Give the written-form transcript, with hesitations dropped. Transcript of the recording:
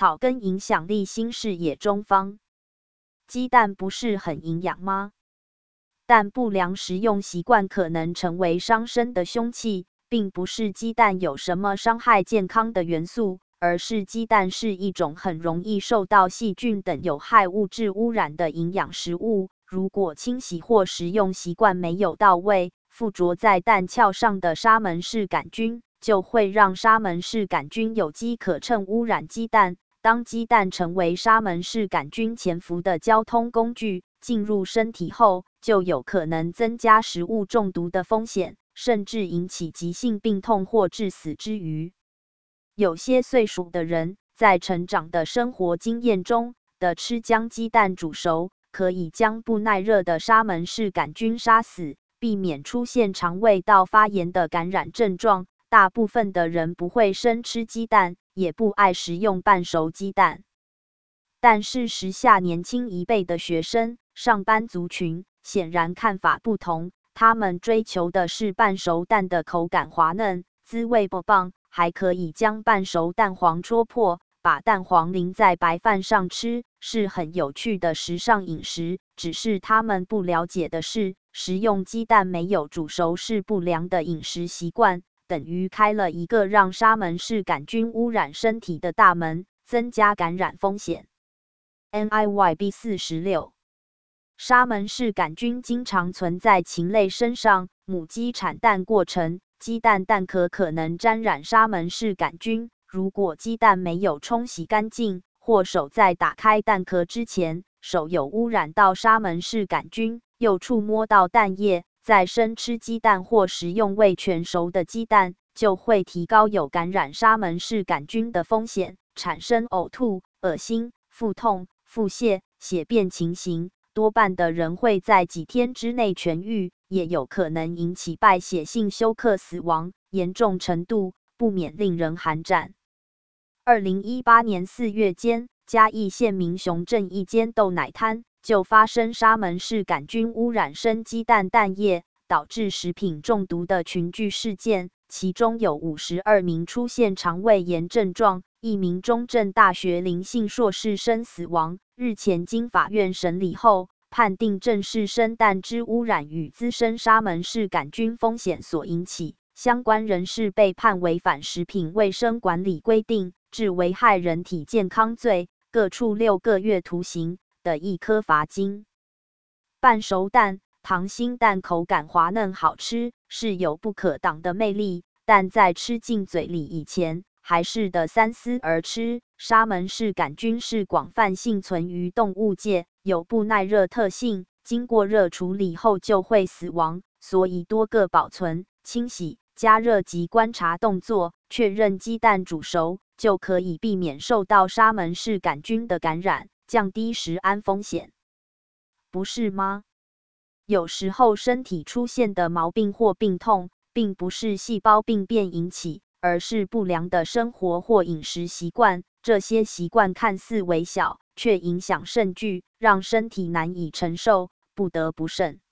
草根影响力新视野中方。鸡蛋不是很营养吗？但不良食用习惯可能成为伤身的凶器，并不是鸡蛋有什么伤害健康的元素，而是鸡蛋是一种很容易受到细菌等有害物质污染的营养食物。如果清洗或食用习惯没有到位，附着在蛋壳上的沙门氏杆菌就会让沙门氏杆菌有机可乘污染鸡蛋。当鸡蛋成为沙门氏杆菌潜伏的交通工具，进入身体后，就有可能增加食物中毒的风险，甚至引起急性病痛或致死之虞。有些岁数的人在成长的生活经验中的吃将鸡蛋煮熟，可以将不耐热的沙门氏杆菌杀死，避免出现肠胃道发炎的感染症状。大部分的人不会生吃鸡蛋，也不爱食用半熟鸡蛋。但是时下年轻一辈的学生、上班族群显然看法不同，他们追求的是半熟蛋的口感滑嫩、滋味不棒，还可以将半熟蛋黄戳破，把蛋黄淋在白饭上吃，是很有趣的时尚饮食。只是他们不了解的是，食用鸡蛋没有煮熟是不良的饮食习惯，等于开了一个让沙门氏杆菌污染身体的大门，增加感染风险。NIYB46 沙门氏杆菌经常存在禽类身上，母鸡产蛋过程，鸡蛋蛋壳可能沾染沙门氏杆菌。如果鸡蛋没有冲洗干净，或手在打开蛋壳之前，手有污染到沙门氏杆菌，又触摸到蛋液，再生吃鸡蛋或食用未全熟的鸡蛋，就会提高有感染沙门氏杆菌的风险，产生呕吐、恶心、腹痛、腹泻、血便情形。多半的人会在几天之内痊愈，也有可能引起败血性休克死亡，严重程度不免令人寒战。2018年4月间，嘉义县民雄镇一间豆奶摊就发生沙门氏杆菌污染生鸡蛋蛋液，导致食品中毒的群聚事件，其中有52名出现肠胃炎症状，1名中正大学林姓硕士生死亡。日前经法院审理后，判定正是生蛋之污染与滋生沙门氏杆菌风险所引起，相关人士被判违反食品卫生管理规定，致危害人体健康罪，各处6个月徒刑的1颗罚金。半熟蛋、溏心蛋口感滑嫩好吃，是有不可挡的魅力，但在吃进嘴里以前，还是得三思而吃。沙门氏杆菌是广泛幸存于动物界，有不耐热特性，经过热处理后就会死亡，所以多个保存、清洗、加热及观察动作，确认鸡蛋煮熟，就可以避免受到沙门氏杆菌的感染，降低食安风险，不是吗？有时候身体出现的毛病或病痛，并不是细胞病变引起，而是不良的生活或饮食习惯。这些习惯看似微小，却影响甚巨，让身体难以承受，不得不慎。